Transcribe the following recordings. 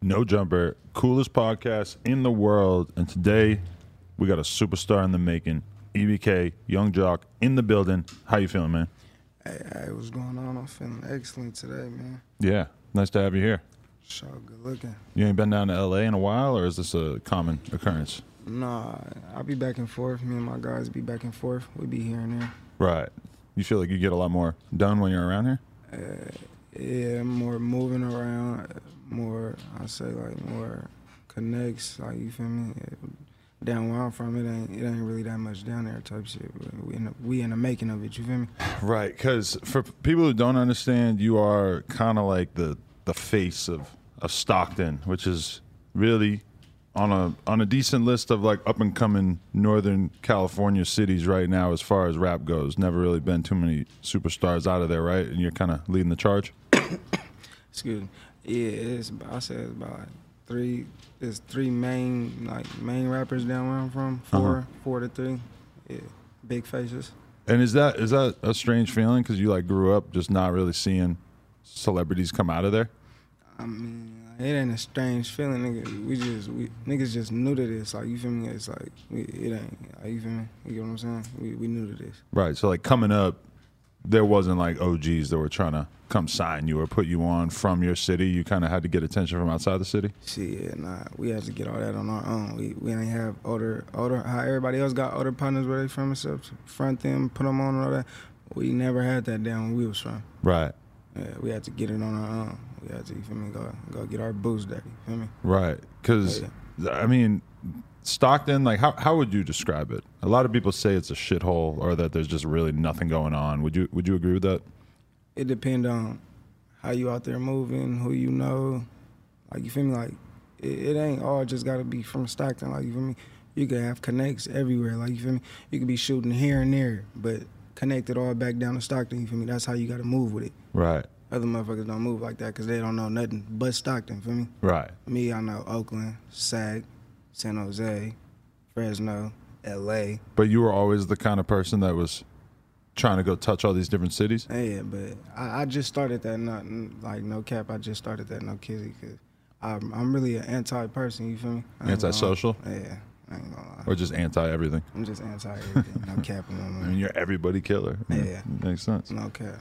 No Jumper, coolest podcast in the world. And today, we got a superstar in the making. EBK, Young Jock, in the building. How you feeling, man? Hey, what's going on? I'm feeling excellent today, man. Yeah, nice to have you here. So good looking. You ain't been down to L.A. in a while, or is this a common occurrence? Nah, I'll be back and forth. Me and my guys be back and forth. We be here and there. Right. You feel like you get a lot more done when you're around here? Yeah, more moving around, more, I say like more connects, like you feel me? Down where I'm from, it ain't really that much down there type shit. We in the making of it, you feel me? Right, because for people who don't understand, you are kind of like the face of Stockton, which is really on a decent list of like up and coming Northern California cities right now as far as rap goes. Never really been too many superstars out of there, right? And you're kind of leading the charge. Excuse me. Yeah, I say it's about like three main rappers down where I'm from. Four to three. Yeah, big faces. And is that a strange feeling because you like grew up just not really seeing celebrities come out of there? I mean, it ain't a strange feeling, nigga. Niggas just new to this. Like, you feel me? It's like it ain't. Like, you feel me? You get what I'm saying? We new to this. Right. So like coming up, there wasn't like OGs that were trying to come sign you or put you on from your city. You kind of had to get attention from outside the city. Shit, nah. We had to get all that on our own. We ain't have older. How everybody else got older partners where they from and stuff. Front them, put them on and all that. We never had that down when we was from. Right. Yeah, we had to get it on our own. We had to, you feel me, go get our boots dirty, you feel me? Right, because, I mean, Stockton, like, how would you describe it? A lot of people say it's a shithole or that there's just really nothing going on. Would you agree with that? It depends on how you out there moving, who you know. Like, you feel me? Like, it ain't all just got to be from Stockton. Like, you feel me? You can have connects everywhere. Like, you feel me? You could be shooting here and there, but connected all back down to Stockton, you feel me? That's how you got to move with it. Right. Other motherfuckers don't move like that because they don't know nothing but Stockton, feel me? Right. Me, I know Oakland, Sac, San Jose, Fresno, L.A. But you were always the kind of person that was trying to go touch all these different cities? Yeah, but I just started that, no cap, I just started that, no kizzy, because I'm really an anti-person, you feel me? Antisocial? Yeah, I ain't gonna lie. Or just anti-everything? I'm just anti-everything, no cap. I mean, you're everybody killer. Yeah. Makes sense. No cap.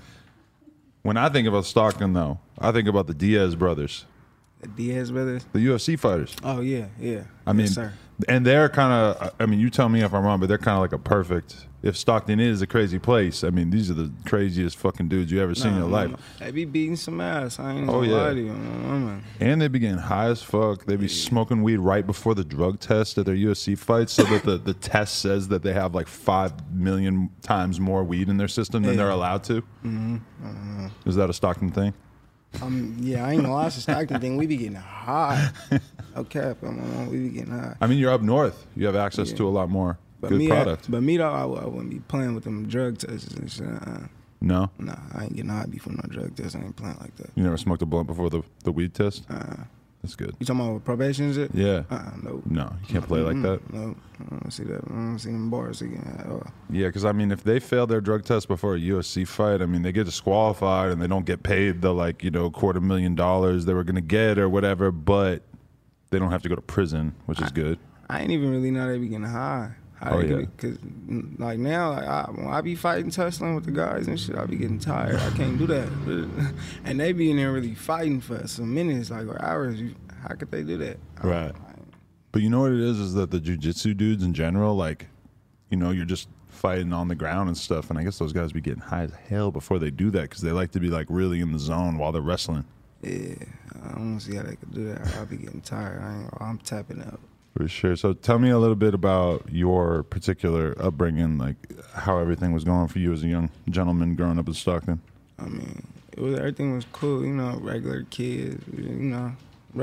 When I think about Stockton, though, I think about the Diaz brothers. The Diaz brothers? The UFC fighters. Oh, yeah. I mean, yes, sir. And they're kind of, I mean, you tell me if I'm wrong, but they're kind of like a perfect, if Stockton is a crazy place, I mean, these are the craziest fucking dudes you ever seen in your life. They be beating some ass. I ain't gonna lie to you. Man. And they be getting high as fuck. They be smoking weed right before the drug test at their UFC fights so that the test says that they have like 5 million times more weed in their system than they're allowed to. Mm-hmm. Is that a Stockton thing? Yeah, I ain't gonna lie, it's a Stockton thing. We be getting high. Okay, we be getting high. I mean, you're up north. You have access to a lot more good product. But me, though, I wouldn't be playing with them drug tests and shit. No? Nah, I ain't getting high before no drug test. I ain't playing like that. You never smoked a blunt before the weed test? That's good. You talking about probation shit? Yeah. Nope. No, you can't play like that? Nope. I don't see that. I don't see them bars again at all. Yeah, because, I mean, if they fail their drug test before a UFC fight, I mean, they get disqualified and they don't get paid the, like, you know, $250,000 they were going to get or whatever, but they don't have to go to prison, which is good. I ain't even really know they be getting high. Because, like, now, like, when I be fighting, tussling with the guys and shit, I be getting tired. I can't do that. And they be in there really fighting for some minutes, like, or hours. How could they do that? Right. But you know what it is that the jiu-jitsu dudes in general, like, you know, you're just fighting on the ground and stuff, and I guess those guys be getting high as hell before they do that because they like to be, like, really in the zone while they're wrestling. Yeah, I don't see how they could do that. I'll be getting tired. I'm tapping out. For sure. So tell me a little bit about your particular upbringing, like how everything was going for you as a young gentleman growing up in Stockton. I mean, everything was cool, you know, regular kids, you know,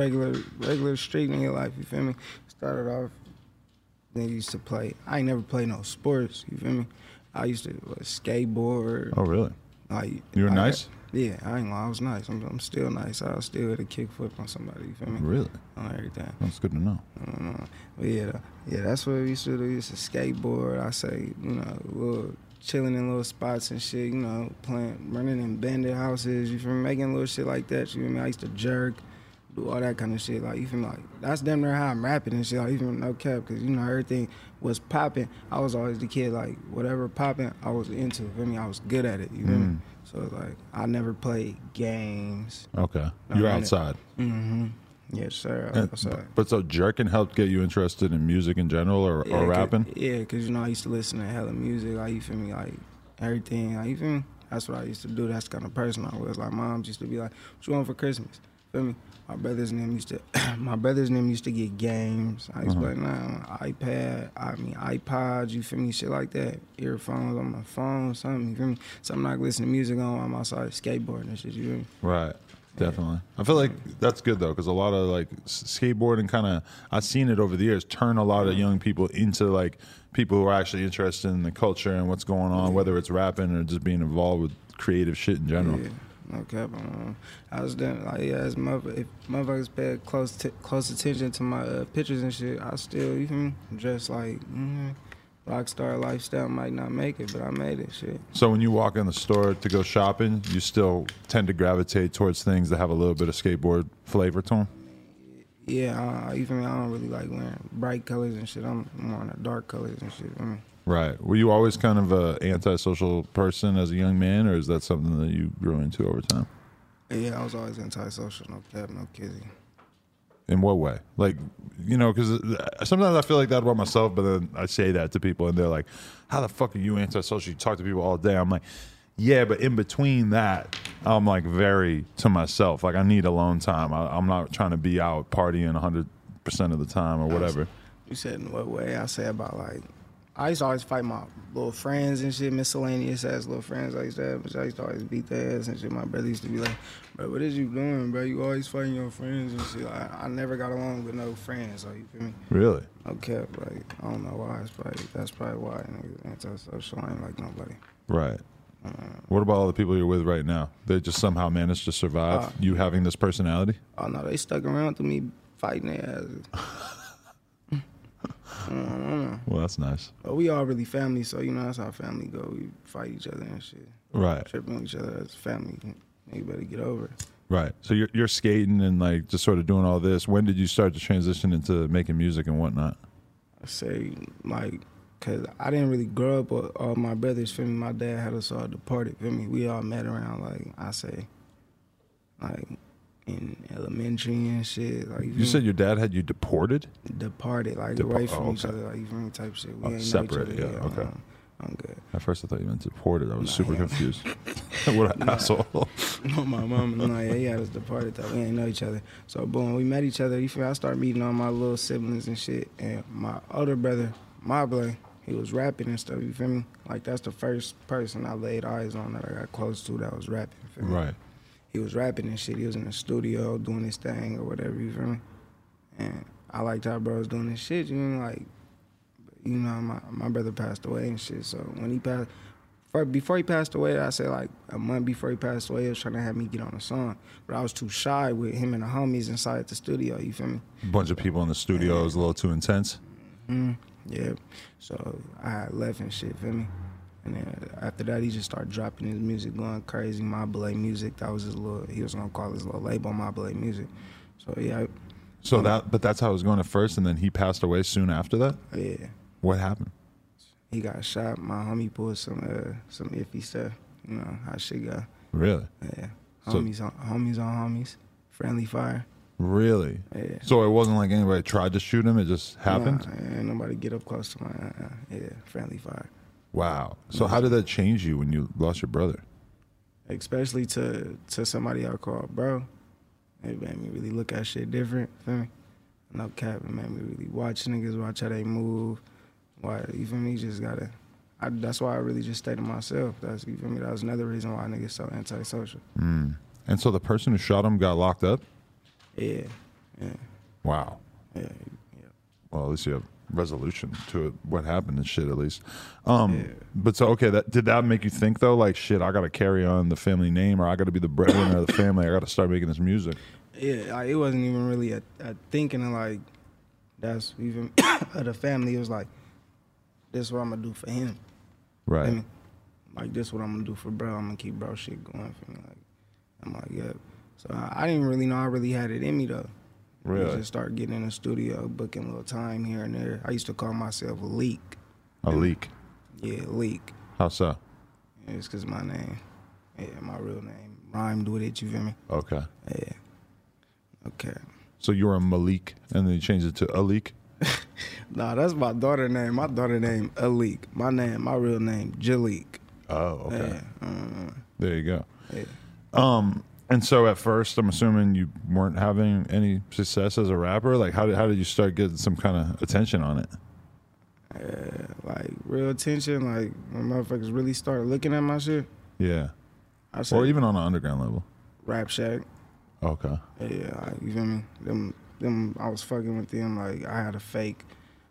regular street nigga life, you feel me? Started off, then used to play. I ain't never played no sports, you feel me? I used to skateboard. Oh, really? Like, you were nice? Yeah, I ain't gonna lie, I was nice. I'm still nice. I was still hit a kickflip on somebody, you feel me? Really? On everything. That's good to know. But yeah, that's what we used to do. We used to skateboard. I say, you know, chilling in little spots and shit, you know, running in bandit houses, you feel me? Making little shit like that, you feel me? I used to jerk, do all that kind of shit. Like, you feel me? Like, that's damn near how I'm rapping and shit. Like, even no cap, because, you know, everything was popping. I was always the kid, like, whatever popping, I was into. Feel me? I was good at it. You feel me? So, like, I never played games. Okay. You're outside. Mm-hmm. Yes, sir. Outside. But so jerking helped get you interested in music in general or rapping? Yeah, because, you know, I used to listen to hella music. Like, you feel me? Like, everything. Like, you feel me? That's what I used to do. That's the kind of person I was. Like, moms used to be like, what you want for Christmas? Feel me? My brothers and them used to get games. I used to be like, nah, iPods, you feel me? Shit like that. Earphones on my phone, something, you feel me? Something I can listen to music on. I'm outside skateboarding and shit, you feel me? Right. Definitely. I feel like that's good though, because a lot of like skateboarding kind of, I've seen it over the years, turn a lot of young people into like people who are actually interested in the culture and what's going on, whether it's rapping or just being involved with creative shit in general. Yeah. No cap. I was then like, yeah, as if motherfuckers paid close attention to my pictures and shit, I still, you feel me, dress like rockstar lifestyle. Might not make it, but I made it. Shit. So when you walk in the store to go shopping, you still tend to gravitate towards things that have a little bit of skateboard flavor to them. Yeah, you feel me? I don't really like wearing bright colors and shit. I'm more on the dark colors and shit. Right. Were you always kind of a antisocial person as a young man, or is that something that you grew into over time? Yeah, I was always antisocial. No cap, no kidding. In what way? Like, you know, because sometimes I feel like that about myself, but then I say that to people and they're like, how the fuck are you antisocial? You talk to people all day. I'm like, yeah, but in between that, I'm like very to myself. Like, I need alone time. I'm not trying to be out partying 100% of the time or whatever. You said in what way? I say about like, I used to always fight my little friends and shit, miscellaneous ass little friends like that. But I used to always beat their ass and shit. My brother used to be like, bro, what is you doing, bro? You always fighting your friends and shit. I never got along with no friends, so you feel me? Really? Okay, like, I don't know why. That's probably why niggas antisocial. I ain't like nobody. Right. What about all the people you're with right now? They just somehow managed to survive you having this personality? Oh, no, they stuck around to me fighting their asses. Well, that's nice. But we all really family, so, you know, that's how family go. We fight each other and shit. Right. Tripping on each other as family. You better get over it. Right. So you're skating and like just sort of doing all this. When did you start to transition into making music and whatnot? I say, like, because I didn't really grow up with all my brothers, feel me? My dad had us all departed, feel me? We all met around, like, I say, like, in elementary and shit. Like, you said your dad had you deported? Departed, like, away from each other, like, you feel me? Type shit. We ain't separated, know each other. Okay. I'm good. At first I thought you meant deported. I was super confused. What an asshole. No, my mom, he had us departed, though. We ain't know each other. So, boom, we met each other. You feel me? I started meeting all my little siblings and shit. And my older brother, my boy, he was rapping and stuff, you feel me? Like, that's the first person I laid eyes on that I got close to that was rapping, feel me? Right. He was rapping and shit. He was in the studio doing his thing or whatever, you feel me? And I liked how bro was doing his shit, you know, like, you know, my brother passed away and shit. So when he passed, before he passed away, I say like a month before he passed away, he was trying to have me get on a song. But I was too shy with him and the homies inside the studio, you feel me? A bunch of people in the studio. It was a little too intense. Yeah. So I had left and shit, feel me? And then after that, he just started dropping his music, going crazy. My Belay Music, that was his little, he was gonna call his little label, My Belay Music. So yeah. But that's how it was going at first, and then he passed away soon after that? Yeah. What happened? He got shot. My homie pulled some iffy stuff. You know how shit go. Really? Yeah. Homies on homies. Friendly fire. Really? Yeah. So it wasn't like anybody tried to shoot him. It just happened. Nah, ain't nobody get up close to my. Yeah. Friendly fire. Wow. So how did that change you when you lost your brother? Especially to somebody I call bro. It made me really look at shit different. Feel me? No cap. It made me really watch niggas, watch how they move. Why, you feel me? You just gotta. That's why I really just stay to myself. That's, you feel me? That was another reason why niggas so antisocial. And so the person who shot him got locked up? Yeah. Wow. Yeah. Well, at least you have resolution to it, what happened and shit, at least. But so, okay, did that make you think, though, like, shit, I got to carry on the family name, or I got to be the breadwinner of the family, I got to start making this music? Yeah, like, it wasn't even really a thinking of, like, that's even of the family. It was like, this is what I'm going to do for him. Right. Like, this is what I'm going to do for bro. I'm going to keep bro shit going for me. Like, I'm like, yeah. So I didn't really know I really had it in me though. Really? I just started getting in the studio, booking a little time here and there. I used to call myself a leak. A leak? Yeah, leak. How so? Yeah, it's because my name, my real name, rhymed with it, you feel me? Okay. Yeah. Okay. So you were a Malik, and then you changed it to Alik? Nah, that's my daughter name. My daughter name Alik. My real name, Jalik. Oh, okay. Yeah. There you go. Yeah. And so at first, I'm assuming you weren't having any success as a rapper. Like, how did you start getting some kind of attention on it? Like real attention, like when motherfuckers really started looking at my shit. Yeah. I said, Or even on an underground level. Rap Shack. Okay. Yeah, like, you feel me? Them, I was fucking with them. Like I had a fake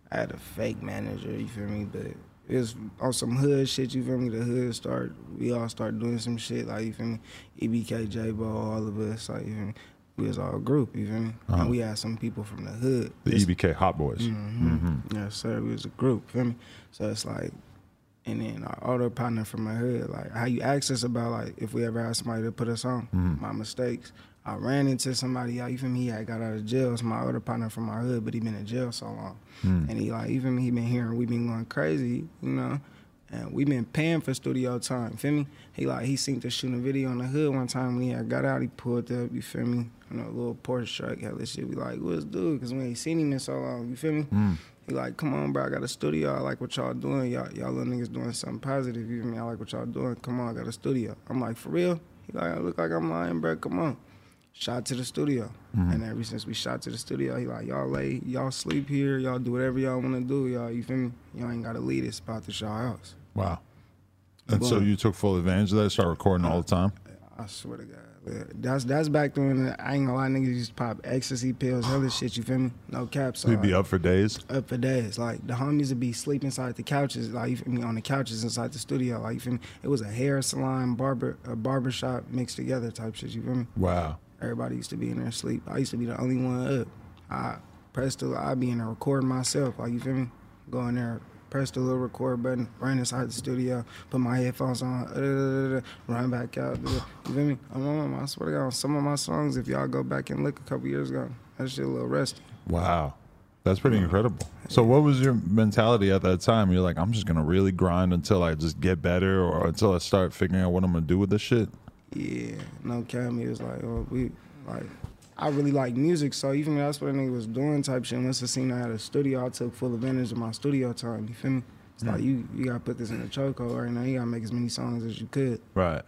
manager. You feel me? But it was on some hood shit. You feel me? The hood we all started doing some shit. Like you feel me? EBK, J-Bo, all of us. Like you feel me? We was all a group. You feel me? Uh-huh. And we had some people from the hood. The EBK Hot Boys. Mm-hmm. Yes, sir. We was a group. Feel me? So it's like. And then our older partner from my hood, like how you ask us about like if we ever had somebody to put us on, my mistakes. I ran into somebody, you feel me, he had got out of jail. It's my older partner from my hood, but he been in jail so long. And he like, you feel me, he been hearing we been going crazy, you know. And we been paying for studio time, feel me? He seen us shooting a video on the hood one time when he had got out, he pulled up, you feel me? You know, a little Porsche truck, hella shit. We like, what's dude? Because we ain't seen him in so long, you feel me? He like, come on, bro, I got a studio. I like what y'all doing. Y'all little niggas doing something positive. You feel me? I like what y'all doing. Come on, I got a studio. I'm like, for real? He like, I look like I'm lying, bro. Come on. Shot to the studio. And ever since we shot to the studio, he like, y'all sleep here. Y'all do whatever y'all want to do. Y'all, you feel me? Y'all ain't got to leave this spot to y'all house. Wow. And so you took full advantage of that, start recording all the time? I swear to God. That's back when I ain't gonna lie, niggas used to pop ecstasy pills, hella shit, you feel me? No caps. So you'd be up for days? Up for days. Like, the homies would be sleeping inside the couches, like, you feel me, on the couches inside the studio. Like, you feel me? It was a hair salon, a barbershop mixed together type shit, you feel me? Wow. Everybody used to be in there asleep. I used to be the only one up. I'd be in there recording myself, like, you feel me? Go in there, press the little record button, run inside the studio, put my headphones on, run back out. You feel me? I swear to God, on some of my songs, if y'all go back and look a couple years ago, that shit a little rusty. Wow. That's pretty incredible. So what was your mentality at that time? You're like, I'm just going to really grind until I just get better or until I start figuring out what I'm going to do with this shit? Yeah. No cap, it was like, I really like music, so even that's what a nigga was doing type shit. Once I seen I had a studio, I took full advantage of my studio time, you feel me? It's like, you got to put this in a chokehold right now. You got to make as many songs as you could. Right.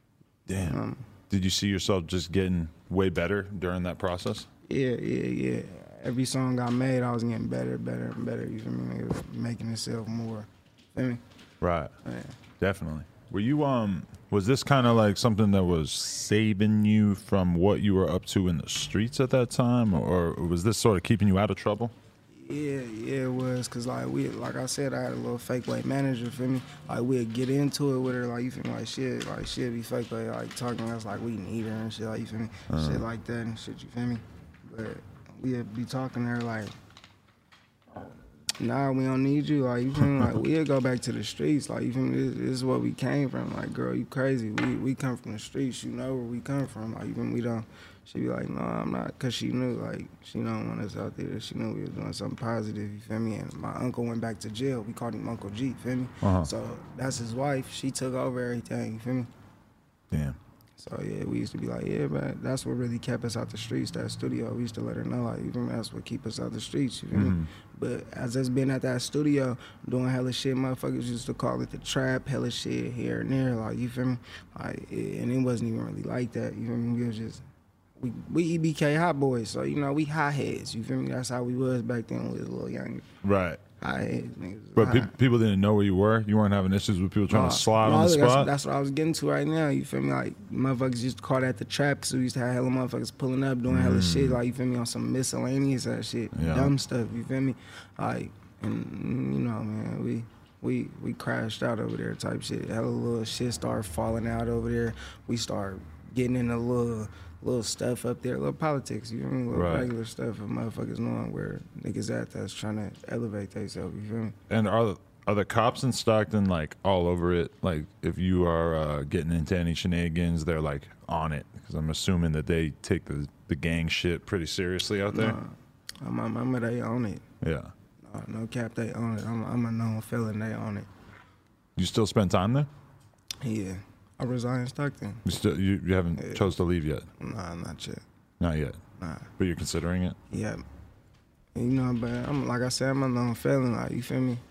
Damn. Did you see yourself just getting way better during that process? Yeah. Every song I made, I was getting better and better, you feel me? It was making itself more, feel me? Right. Yeah. Definitely. Were you, was this kind of like something that was saving you from what you were up to in the streets at that time? Or was this sort of keeping you out of trouble? Yeah, it was. Cause like I said, I had a little fake weight manager, feel me? Like we'd get into it with her, like you feel me? Like she'd be fake weight, like talking to us like we need her and shit, like you feel me? Shit like that and shit, you feel me? But we'd be talking to her like, nah, we don't need you. Like, you feel me? Like, we'll go back to the streets. Like, you feel me? This is where we came from. Like, girl, you crazy. We come from the streets. You know where we come from. Like, you feel me? We don't. She be like, no, I'm not. Because she knew, like, she don't want us out there. She knew we was doing something positive, you feel me? And my uncle went back to jail. We called him Uncle G, feel me? So that's his wife. She took over everything, you feel me? Damn. So, yeah, we used to be like, yeah, man, that's what really kept us out the streets, that studio. We used to let her know, like, you feel me, that's what keep us out the streets, you feel me? But as us being at that studio, doing hella shit, motherfuckers used to call it the trap, hella shit here and there, like, you feel me? Like, and it wasn't even really like that, you feel me? We was just, we EBK hot boys, so, you know, we hot heads, you feel me? That's how we was back then when we was a little younger. Right. Hot heads, niggas. But people didn't know where you were? You weren't having issues with people trying to slide on the spot? That's what I was getting to right now, you feel me? Like, motherfuckers used to call that the trap, because we used to have hella motherfuckers pulling up, doing hella shit, like, you feel me, on some miscellaneous ass shit, dumb stuff, you feel me? Like, and, you know, man, we crashed out over there type shit. Hella little shit started falling out over there. We started getting in a little stuff up there, little politics, you feel me? Little regular stuff of motherfuckers knowing where niggas at that's trying to elevate themselves, you feel me? And Are the cops in Stockton like all over it? Like, if you are getting into any shenanigans, they're like on it. Because I'm assuming that they take the gang shit pretty seriously out there. My mama, they own it. Yeah. No cap, they own it. I'm a known felon. They own it. You still spend time there? Yeah. I reside in Stockton. You haven't chose to leave yet? Nah, not yet. Not yet. Nah. But you're considering it? Yeah. You know, but I'm like I said, I'm a known felon. Like, you feel me?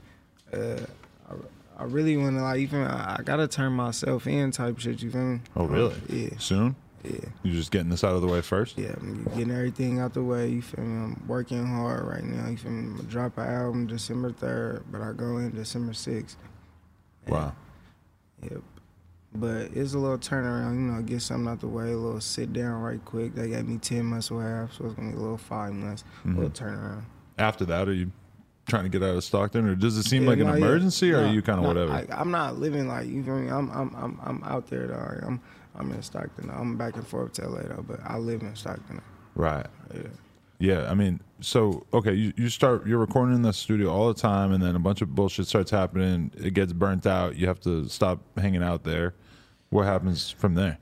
I really want to, like, you feel me? I gotta turn myself in type shit. You feel me? Oh, really? Yeah. Soon? Yeah. You just getting this out of the way first? Yeah, I'm getting everything out the way, you feel me? I'm working hard right now, you feel me? I'm gonna drop an album December 3rd, but I go in December 6th. Wow. Yep. But it's a little turnaround, you know, get something out the way, a little sit down right quick. They gave me 10 months or half, so it's gonna be a little 5 months, a little turnaround. After that, are you trying to get out of Stockton, or does it seem like an emergency, or are you kind of whatever? I'm not living like, you feel me? I'm out there though. I'm in Stockton. I'm back and forth to LA though, but I live in Stockton. Right. Yeah. Yeah, I mean, so okay, you're recording in the studio all the time, and then a bunch of bullshit starts happening. It gets burnt out. You have to stop hanging out there. What happens from there?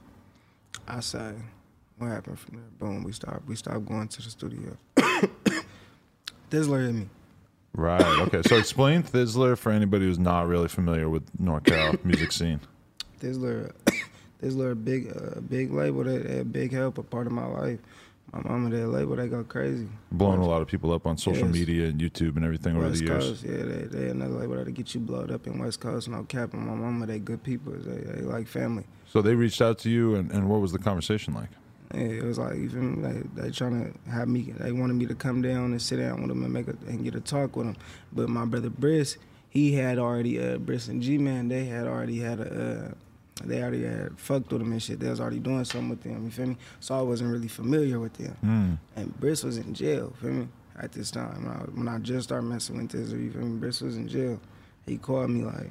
I say, what happened from there? Boom, we stopped going to the studio. Thizzler hit me. Right. Okay. So explain Thizzler for anybody who's not really familiar with NorCal music scene. Thizzler, a big label, that a big help, a part of my life. My mama, that label, they go crazy. Blowing a lot of people up on social media and YouTube and everything over the years. Coast, yeah, they another label that'll get you blowed up in West Coast. No cap, and my mama, they good people. They like family. So they reached out to you, and what was the conversation like? Yeah, it was like, you feel me? They trying to have me. They wanted me to come down and sit down with them and get a talk with them. But my brother Briss, he had already Briss and G-Man. They already had fucked with him and shit. They was already doing something with them. You feel me? So I wasn't really familiar with them. And Briss was in jail. Feel me? At this time, when I just started messing with this, you feel me? Briss was in jail. He called me like,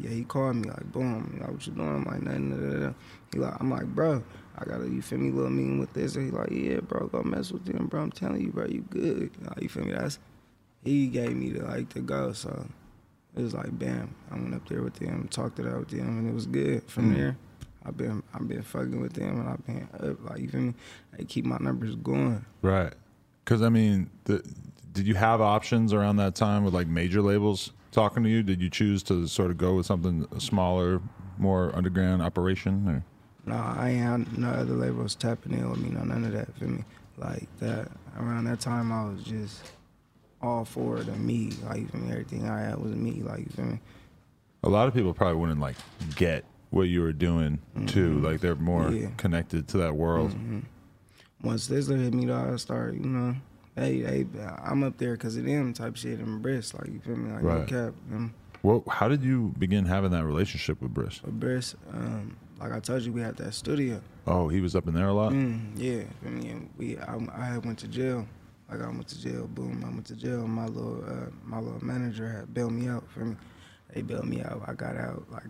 boom, like, what you doing? I'm like, nothing. I'm like, bro, I got a, you feel me, little meeting with this. And he like, yeah, bro, go mess with them, bro. I'm telling you, bro, you good. Like, you feel me? He gave me the go. So it was like, bam. I went up there with them, talked it out with them, and it was good. From there, I've been fucking with them, and I've been up. Like, you feel me? They keep my numbers going. Right. Because I mean, did you have options around that time with like major labels talking to you? Did you choose to sort of go with something smaller, more underground operation? Or? No, I ain't had no other labels tapping in with me, none of that, feel me? Like that, around that time, I was just all for it and me. Like, you feel me? Everything I had was me, like, you feel me? A lot of people probably wouldn't like get what you were doing too. Like, they're more connected to that world. Once Thizzler hit me, though, I started, you know, hey, I'm up there because of them type shit and Briss, like, you feel me? Like, no cap. Well, how did you begin having that relationship with Briss? With Briss, like I told you, we had that studio. Oh, he was up in there a lot? Yeah. I mean, I went to jail. Like, I went to jail, boom, I went to jail. My little manager had bailed me out, feel me? They bailed me out. I got out like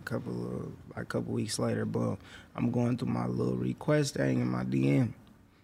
a couple weeks later, but I'm going through my little request thing in my DM.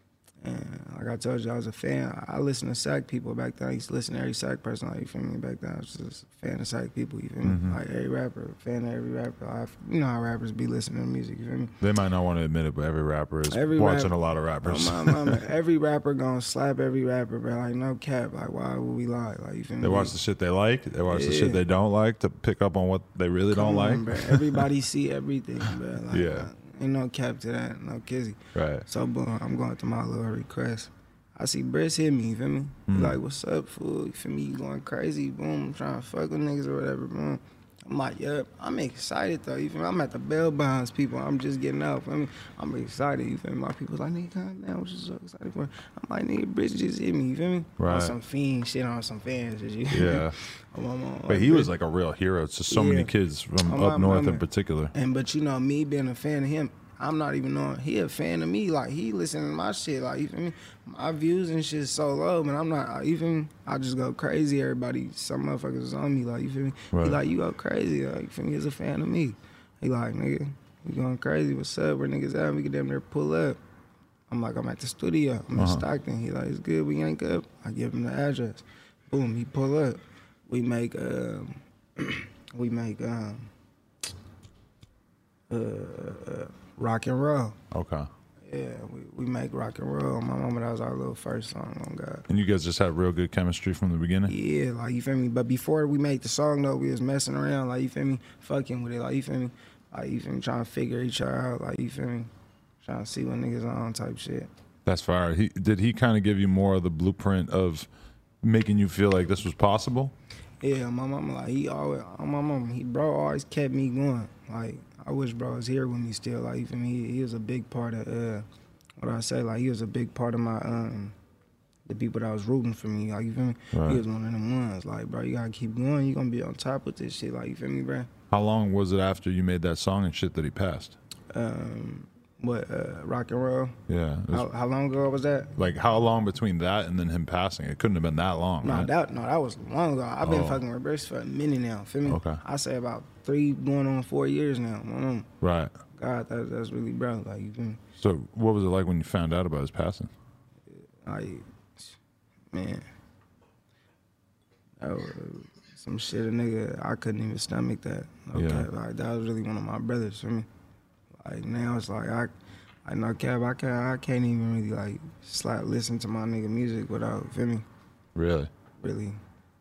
And like I told you, I was a fan. I listened to Sac people back then. I used to listen to every Sac person, like, you feel me? Back then, I was just a fan of Sac people, you feel me? Like, every rapper, fan of every rapper. You know how rappers be listening to music, you feel me? They might not want to admit it, but every rapper is watching a lot of rappers. Every rapper gonna slap every rapper, bro. Like, no cap. Like, why would we lie? Like, you feel me? They watch the shit they like. They watch the shit they don't like to pick up on what they really don't like. Bro. Everybody see everything, bro. Like, ain't no cap to that, no kizzy. Right. So, boom, I'm going through my little request. I see Briss hit me, you feel me? He like, what's up, fool? You feel me? You going crazy, boom, I'm trying to fuck with niggas or whatever, boom. I'm like, yep, I'm excited though, you feel me? I'm at the bail bonds, people. I'm just getting out, feel me? I'm excited, you feel me? My people's like, nigga, calm down, what you so excited for? I'm like, nigga, Briss just hit me, you feel me? Right. On some fiend shit, on some fans and shit. Yeah. But he was like a real hero to so many kids from up north in particular. But you know, me being a fan of him, I'm not even knowing he a fan of me. Like, he listening to my shit. Like, you feel me? My views and shit so low, man. I'm not, you feel me? I just go crazy. Everybody, some motherfuckers is on me. Like, you feel me? Right. He like, you go crazy. Like, you feel me? He's a fan of me. He like, nigga, you going crazy. What's up? Where niggas at? We can damn near pull up. I'm like, I'm at the studio. I'm in Stockton. He like, it's good. We yank up. I give him the address. Boom, he pull up. We make We make rock and roll. Okay. Yeah, we make rock and roll. My mama, that was our little first song on God. And you guys just had real good chemistry from the beginning? Yeah, like, you feel me? But before we made the song, though, we was messing around, like, you feel me? Fucking with it, like, you feel me? Like, you feel me? Trying to figure each other out, like, you feel me? Trying to see what niggas on type shit. That's fire. Did he kind of give you more of the blueprint of making you feel like this was possible? Yeah, my mama, like, bro always kept me going. Like, I wish bro was here with me still. Like, you feel me? He was a big part of, what I say, like, he was a big part of my, the people that was rooting for me. Like, you feel me? Right. He was one of them ones. Like, bro, you gotta keep going. You gonna be on top with this shit. Like, you feel me, bro? How long was it after you made that song and shit that he passed? Rock and roll? Yeah. How long ago was that? Like, how long between that and then him passing? It couldn't have been that long, right? That was long ago. I've been fucking with Bruce for a minute now. Feel me? Okay. I say about 3 going on 4 years now. Right. God, that's really bro. Like, you feel me? So what was it like when you found out about his passing? Like, man, that was some shit a nigga, I couldn't even stomach that. Okay, Yeah. like, that was really one of my brothers for me. Like, now it's like, I know Cap, I can't even really, like, listen to my nigga music without, feel me? Really? Really.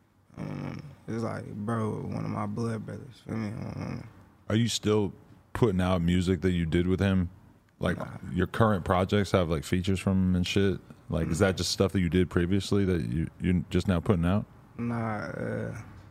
It's like, bro, one of my blood brothers, feel me? Are you still putting out music that you did with him? Like, your current projects have, like, features from him and shit? Like, is that just stuff that you did previously that you're just now putting out? Nah,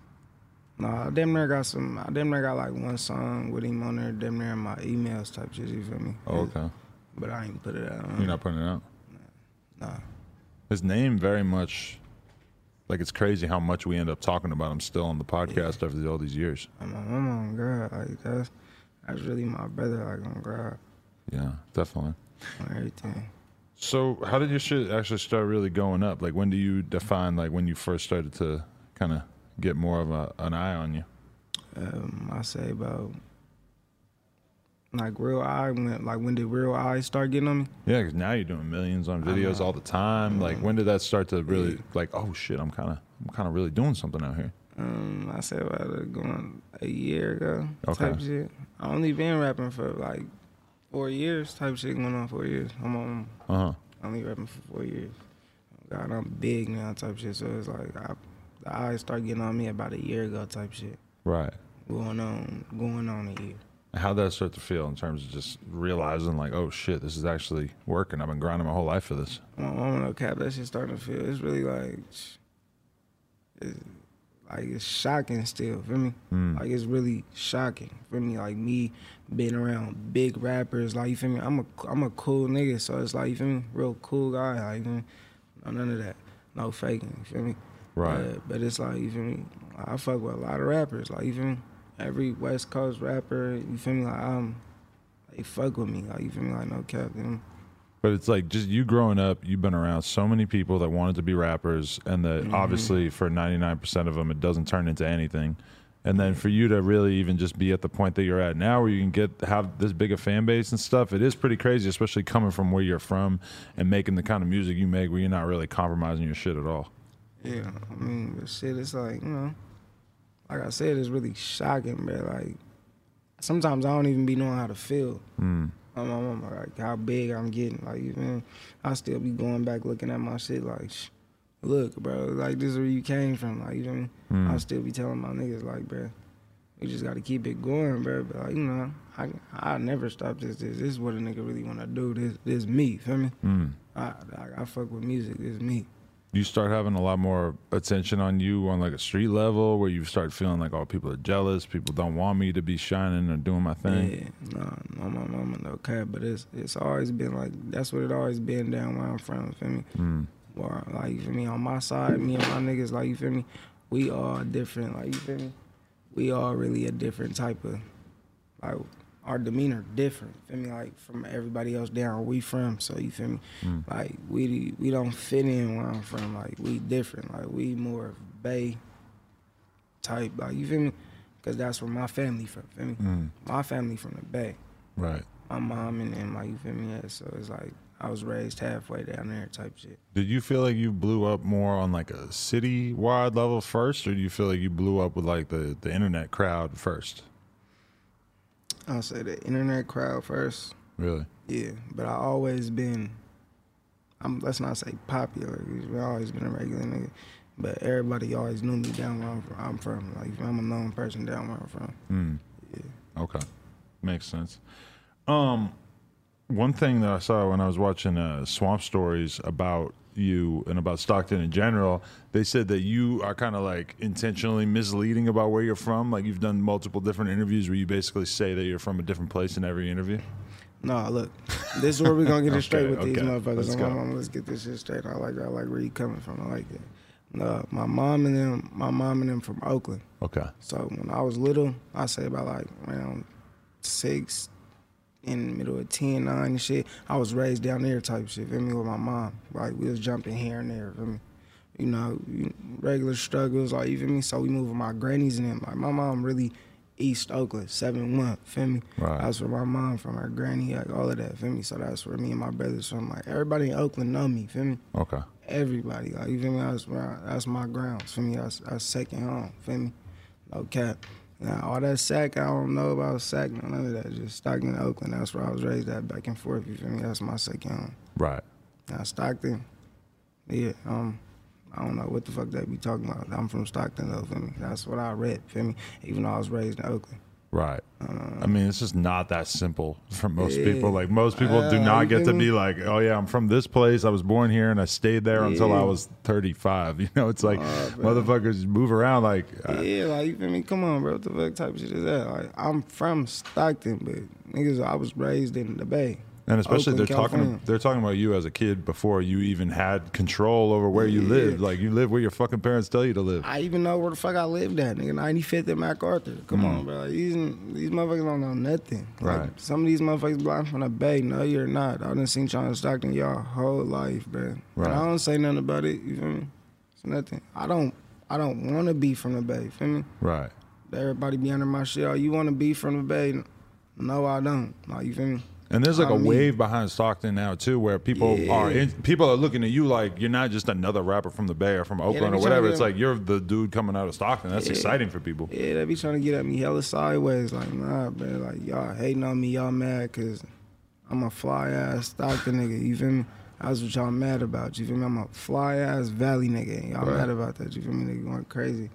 I damn near got like one song with him on there, damn near in my emails type shit, you feel me? Oh, okay. But I ain't put it out. You're not putting it out? Nah. His name very much, like, it's crazy how much we end up talking about him still on the podcast after all these years. I'm on God, like, that's really my brother, like, on God, Yeah, definitely. on everything. So how did your shit actually start really going up? Like, when do you define, like, when you first started to kind of get more of an eye on you? I say about, like, Real Eye, when did Real Eye start getting on me? Yeah, because now you're doing millions on videos all the time. Like, when did that start to really, like, oh shit, I'm kind of really doing something out here? I say about it going a year ago, Okay. type shit. I only been rapping for like 4 years, type shit, going on 4 years. I'm only rapping for 4 years. God, I'm big now, type shit. So it's like the eyes start getting on me about a year ago, type shit. Right. Going on a year. How'd that start to feel in terms of just realizing, like, oh shit, this is actually working? I've been grinding my whole life for this. I don't know, Cap, that shit starting to feel. It's really like, it's shocking still, feel me? Like, it's really shocking, feel me? Like, me being around big rappers, like, you feel me? I'm a cool nigga, so it's like, you feel me? Real cool guy, like, you feel me? No, none of that. No faking, you feel me? Right. But it's like, you feel me? I fuck with a lot of rappers, like, you feel me? Every West Coast rapper, you feel me? Like, they fuck with me, like, you feel me? Like, no cap, you know? But it's like, just you growing up, you've been around so many people that wanted to be rappers, and that obviously for 99% of them, it doesn't turn into anything. And then for you to really even just be at the point that you're at now, where you can have this big a fan base and stuff, it is pretty crazy, especially coming from where you're from and making the kind of music you make where you're not really compromising your shit at all. Yeah, I mean, but shit, it's like, you know, like I said, it's really shocking, man. Like, sometimes I don't even be knowing how to feel. I'm like, how big I'm getting. Like, you know, I still be going back looking at my shit like, look, bro, like, this is where you came from. Like, you know what I mean? I still be telling my niggas, like, bro, we just got to keep it going, bro. But, like, you know, I never stop this. This is what a nigga really want to do. This me, feel me? I fuck with music. This is me. You start having a lot more attention on you on, like, a street level, where you start feeling like, oh, people are jealous, people don't want me to be shining or doing my thing. Yeah, no, my mama, no cap, but it's always been like, that's what it always been down where I'm from, feel me? Or, like, you feel me, on my side, me and my niggas, like, you feel me, we all different, like, you feel me? We all really a different type of, like, our demeanor different, feel me, like, from everybody else down where we from, so, you feel me? Like, we don't fit in where I'm from, like, we different, like, we more Bay type, like, you feel me? Because that's where my family from, feel me? My family from the Bay. Right. My mom and them, like, you feel me? Yeah, so it's like, I was raised halfway down there type shit. Did you feel like you blew up more on like a city-wide level first, or do you feel like you blew up with like the internet crowd first? I'll say the internet crowd first. Really? Yeah, but I always been, let's not say popular, I've always been a regular nigga. But everybody always knew me down where I'm from. Like, I'm a known person down where I'm from. Yeah. Okay. Makes sense. One thing that I saw when I was watching Swamp Stories about you and about Stockton in general, they said that you are kind of like intentionally misleading about where you're from. Like, you've done multiple different interviews where you basically say that you're from a different place in every interview. No, look, this is where we're gonna get it straight with these motherfuckers. Let's go. Let's get this shit straight. I like where you coming from. I like that. No, my mom and them from Oakland. Okay. So when I was little, I say about like around 6, in the middle of 10, 9 and shit. I was raised down there type shit, feel me, with my mom. Like, we was jumping here and there, feel me. You know, regular struggles, like, you feel me? So we moved with my grannies and them. Like, my mom really East Oakland, 7-1, feel me? Right. That's where my mom from, her granny, like, all of that, feel me? So that's where me and my brothers from. Like, everybody in Oakland know me, feel me? Okay. Everybody, like, you feel me? That's my grounds, feel me? That's second home, feel me? No cap. Now, all that Sac, I don't know about Sac, none of that. Just Stockton, Oakland. That's where I was raised at, back and forth, you feel me? That's my second home. Right. Now, Stockton, yeah, I don't know what the fuck they be talking about. I'm from Stockton, though, feel me? That's what I read, feel me? Even though I was raised in Oakland. Right. I mean, it's just not that simple for most people. Like, most people do not get to be like, oh, yeah, I'm from this place. I was born here, and I stayed there until I was 35. You know, it's like motherfuckers move around like... yeah, like, you feel me? Come on, bro. What the fuck type of shit is that? Like, I'm from Stockton, but niggas, I was raised in the Bay. And especially Oakland, they're talking about you as a kid before you even had control over where you lived. Like, you live where your fucking parents tell you to live. I even know where the fuck I lived at, nigga. 95th at MacArthur. Come on, bro. Like, these motherfuckers don't know nothing. Like, Right. some of these motherfuckers be like, I'm from the Bay. No, you're not. I done seen y'all in Stockton y'all whole life, bro. Right. And I don't say nothing about it. You feel me? It's nothing. I don't want to be from the Bay. Feel me? Right. Everybody be under my shit. Oh, you want to be from the Bay? No, I don't. Like, you feel me? And there's like a wave behind Stockton now too, where people are looking at you like you're not just another rapper from the Bay or from Oakland or whatever. It's like you're the dude coming out of Stockton. That's exciting for people. Yeah, they be trying to get at me hella sideways. Like, nah, man. Like, y'all hating on me. Y'all mad because I'm a fly ass Stockton nigga. You feel me? That's what y'all mad about. You feel me? I'm a fly ass Valley nigga. And y'all mad about that. You feel me? Nigga going crazy.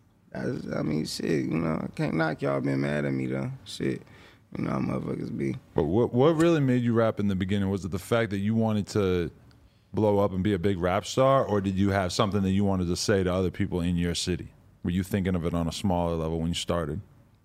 I mean, shit. You know, I can't knock y'all being mad at me though. Shit. You know how motherfuckers be. But what really made you rap in the beginning? Was it the fact that you wanted to blow up and be a big rap star, or did you have something that you wanted to say to other people in your city? Were you thinking of it on a smaller level when you started?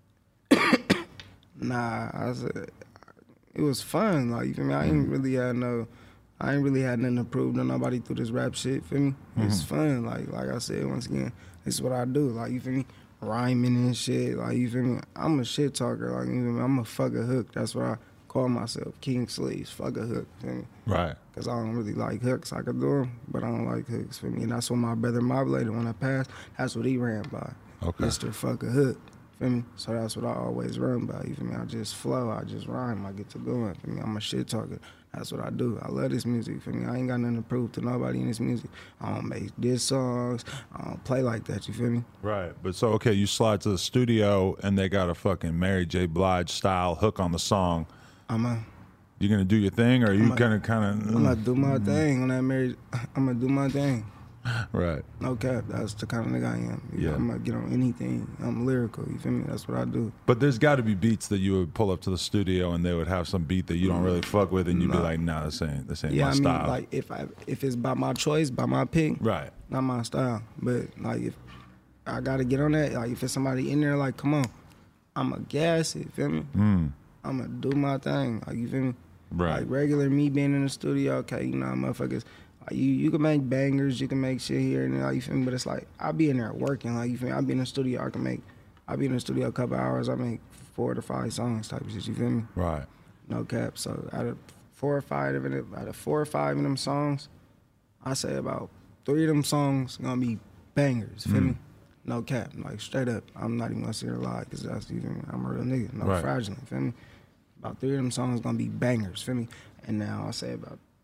Nah, it was fun. Like, you feel me? I ain't really had nothing to prove to nobody through this rap shit. Feel me? It's fun. Like I said, once again, this is what I do. Like, you feel me? Rhyming and shit, like, you feel me? I'm a shit talker, like, you feel me? I'm a fuck a hook. That's what I call myself, King Sleeves, fuck a hook, feel me? Right. Because I don't really like hooks. I could do them, but I don't like hooks, feel me? And that's what my brother Mobulated, when I passed, that's what he ran by. Okay. Mr. Fuck a Hook, feel me? So that's what I always run by, you feel me? I just flow, I just rhyme, I get to going, feel me? I'm a shit talker. That's what I do. I love this music, feel me? I ain't got nothing to prove to nobody in this music. I don't make diss songs. I don't play like that, you feel me? Right. But so, okay, you slide to the studio and they got a fucking Mary J. Blige style hook on the song. You gonna do your thing, or are you gonna kind of? I'm gonna do my thing on that marriage. I'm gonna do my thing. Right. No cap. That's the kind of nigga I am. Yeah. I'm gonna get on anything. I'm lyrical. You feel me? That's what I do. But there's got to be beats that you would pull up to the studio and they would have some beat that you don't really fuck with, and you'd be like, nah, this ain't my style. Yeah, I mean, like, if it's by my choice, by my pick, right, not my style. But like, if I gotta get on that, like, if it's somebody in there, like, come on, I'ma gas it. Feel me? I'ma do my thing. Like, you feel me? Right. Like, regular me being in the studio, okay, you know, motherfuckers. Like, you can make bangers, you can make shit here and there, like, you feel me? But it's like, I be in there working, like, you feel me? I be in the studio, I be in the studio a couple hours, I make 4 to 5 songs type of shit, you feel me? Right. No cap. So out of 4 or 5 of them songs, I say about 3 of them songs gonna be bangers, feel me? No cap, like, straight up. I'm not even gonna sit here and lie, because that's, you feel me? I'm a real nigga, no fraudulent, feel me? About 3 of them songs gonna be bangers, feel me? And now I say about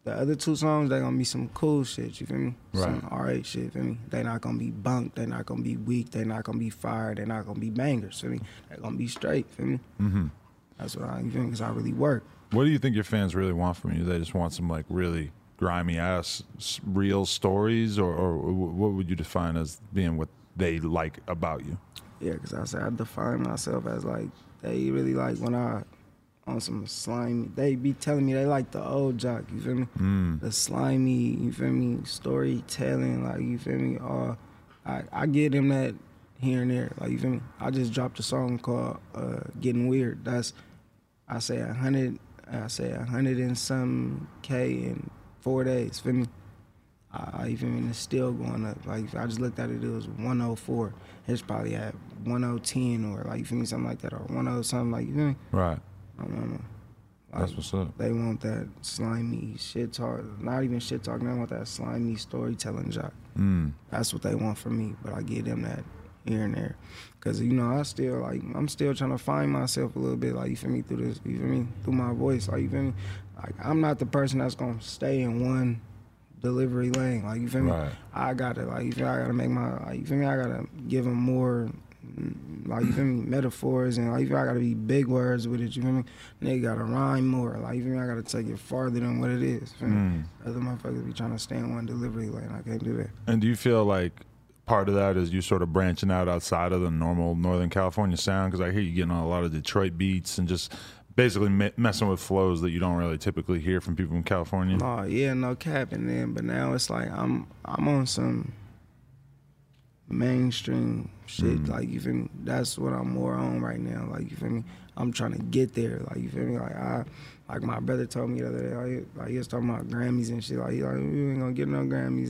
The other 2 songs, they gonna be some cool shit, you feel me? Right. Some alright shit, you feel me? They not gonna be bunk, they not gonna be weak, they not gonna be fire, they not gonna be bangers, feel me? They gonna be straight, feel me? Mm-hmm. That's what I, you feel me? Because I really work. What do you think your fans really want from you? They just want some like really grimy ass real stories, or what would you define as being what they like about you? Yeah, because I say I define myself as like, they really like when I on some slimy, they be telling me they like the old Jock, you feel me? The slimy, you feel me, storytelling, like, you feel me? I give them that here and there, like, you feel me? I just dropped a song called Getting Weird. That's, I say 100 and some K in 4 days, feel me? You feel me? And it's still going up. Like, if I just looked at it, it was 104. It's probably at 1010 or, like, you feel me, something like that, or 10 something, like, you feel me? Right. I don't know. Like, That's what's up. They want that slimy shit talk, not even shit talk. They want that slimy storytelling Jock. That's what they want from me. But I give them that here and there, cause you know I'm still trying to find myself a little bit. Like, you feel me, through this, you feel me, through my voice. Like, you feel me, like I'm not the person that's gonna stay in one delivery lane. Like, you feel me, Right. I gotta, like, you feel me, I gotta make my, like, you feel me, I gotta give them more. Like, you feel me, metaphors, and like, you feel me, I gotta be big words with it, you feel me? Nigga gotta rhyme more, like, you feel me, I gotta take it farther than what it is, you feel me? Other motherfuckers be trying to stay in one delivery lane, I can't do that. And do you feel like part of that is you sort of branching out outside of the normal Northern California sound? Because I hear you getting on a lot of Detroit beats and just basically messing with flows that you don't really typically hear from people in California. Oh, yeah, no capping then, but now it's like I'm on some mainstream shit, like, you feel me, that's what I'm more on right now, like, you feel me, I'm trying to get there, like, you feel me, like my brother told me the other day, like he was talking about Grammys and shit, like, we ain't gonna get no Grammys,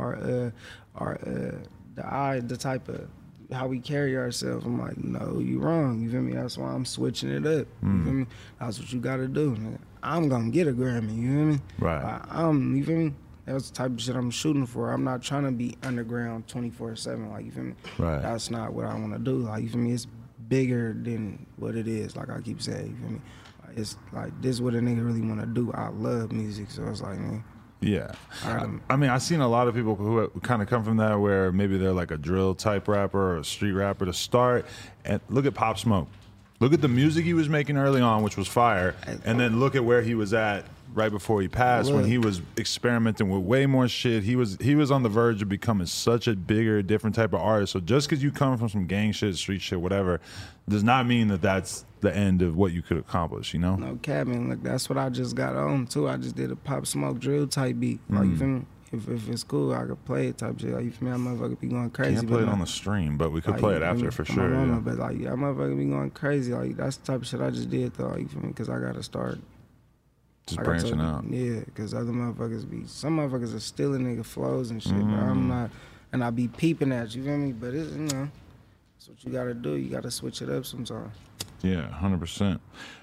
the type of how we carry ourselves. I'm like, no, you wrong, you feel me, that's why I'm switching it up, you feel me, that's what you gotta do, nigga. I'm gonna get a Grammy, you feel me, Right. you feel me. That's the type of shit I'm shooting for. I'm not trying to be underground 24/7. Like, you feel me? Right. That's not what I want to do. Like, you feel me? It's bigger than what it is. Like I keep saying, you feel me? Like, it's like this is what a nigga really want to do. I love music, so it's like, man. Yeah. I mean, I've seen a lot of people who kind of come from that where maybe they're like a drill type rapper or a street rapper to start. And look at Pop Smoke. Look at the music he was making early on, which was fire. And then look at where he was at right before he passed, when he was experimenting with way more shit. He was on the verge of becoming such a bigger, different type of artist. So just because you come from some gang shit, street shit, whatever, does not mean that that's the end of what you could accomplish, you know? No cabin. Look, that's what I just got on, too. I just did a Pop Smoke drill type beat. Like, you feel me? If it's cool, I could play it type shit. Like, you feel me? That motherfucker be going crazy. Can't play it on the stream, but we could play it after for sure. Yeah. But, like, that motherfucker be going crazy. Like, that's the type of shit I just did, though. Like, you feel me? Because I got to start just branching out. Yeah, because other motherfuckers some motherfuckers are stealing nigga flows and shit, but I'm not, and I be peeping at you, feel me? But it's, you know, that's what you gotta do. You gotta switch it up sometimes. Yeah, 100%.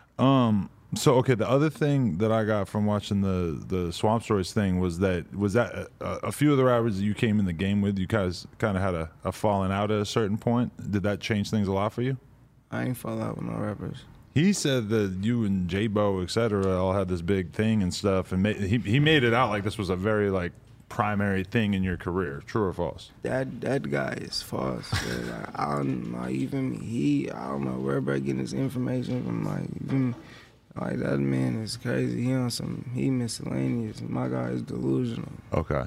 So, okay, the other thing that I got from watching the Swamp Stories thing was that a few of the rappers that you came in the game with, you guys kind of had a falling out at a certain point. Did that change things a lot for you? I ain't fall out with no rappers. He said that you and J-Bo, et cetera, all had this big thing and stuff, and he made it out like this was a very, like, primary thing in your career. True or false? That guy is false. Like, I don't know where everybody getting his information from. Like, even, like, that man is crazy. He miscellaneous. My guy is delusional. Okay.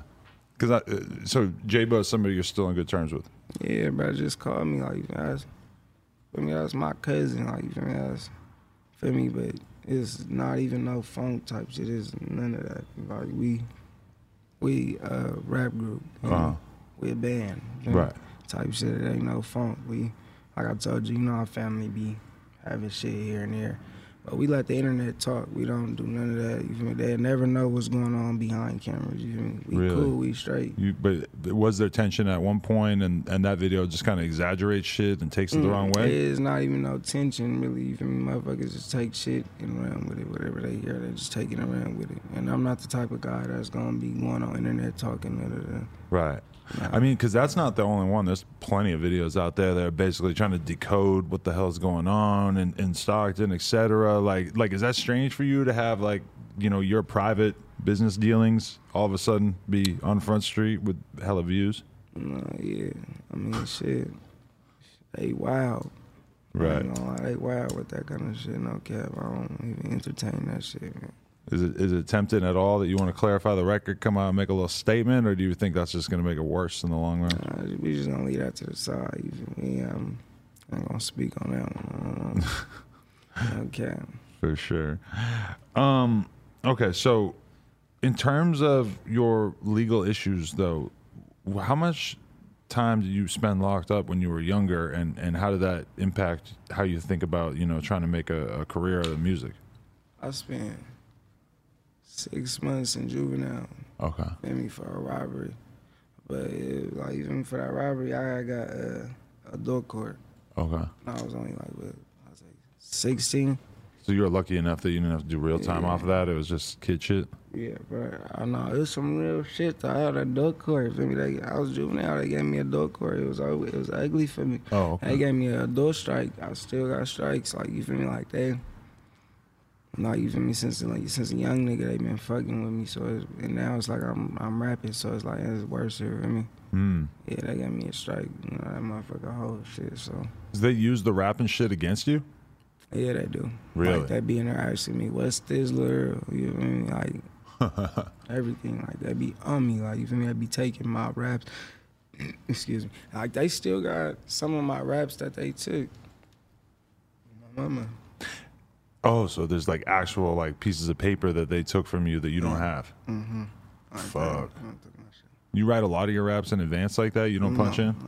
So J-Bo is somebody you're still on good terms with? Yeah, bro, just called me, like, that's my cousin, like, you feel me, feel me, but it's not even no funk type shit, it's none of that. Like, we a rap group, we a band, right? Type shit, it ain't no funk. We, like I told you, you know our family be having shit here and there, but we let the internet talk. We don't do none of that, you feel me? They never know what's going on behind cameras, you feel me? We really? Cool, we straight. But was there tension at one point, and that video just kind of exaggerates shit and takes it the wrong way? It's not even no tension, really, you feel me? Motherfuckers just take shit and run with it. Whatever they hear, they just take it and run with it. And I'm not the type of guy that's gonna be going on internet talking. Right. I mean, because that's not the only one. There's plenty of videos out there that are basically trying to decode what the hell's going on in Stockton, et cetera. Like, is that strange for you to have, like, you know, your private business dealings all of a sudden be on Front Street with hella views? No, yeah. I mean, shit. They wild. Right. I ain't gonna lie, they wild with that kind of shit. No cap. I don't even entertain that shit, man. Is it tempting at all that you want to clarify the record, come out and make a little statement, or do you think that's just going to make it worse in the long run? We just gonna leave that to the side. You feel me? I ain't gonna speak on that one. Okay. For sure. Okay, so in terms of your legal issues, though, how much time did you spend locked up when you were younger, and how did that impact how you think about, you know, trying to make a career out of music? I spent 6 months in juvenile. Okay. Feel me, for a robbery. But like even for that robbery, I got adult court. Okay. I was only like, what, I was like 16. So you were lucky enough that you didn't have to do real time off of that. It was just kid shit. Yeah, but I know it was some real shit. I had adult court. Feel me? I was juvenile. They gave me adult court. It was ugly for me. Oh, okay. They gave me an adult strike. I still got strikes. Like you feel me? Like they. Like you feel me? Since a young nigga, they been fucking with me. So and now it's like I'm rapping. So it's like it's worse. You feel me? Yeah, they gave me a strike. You know, that motherfucker whole shit. So. Did they use the rapping shit against you? Yeah, they do. Really? Like, they be in there asking me, what's Thizzler? You feel me? Like, everything. Like, they be on me. Like, you feel me? They be taking my raps. Excuse me. Like, they still got some of my raps that they took. My mama. Oh, so there's, like, actual, like, pieces of paper that they took from you that you don't have? Mm-hmm. Fuck. You write a lot of your raps in advance like that? You don't punch in?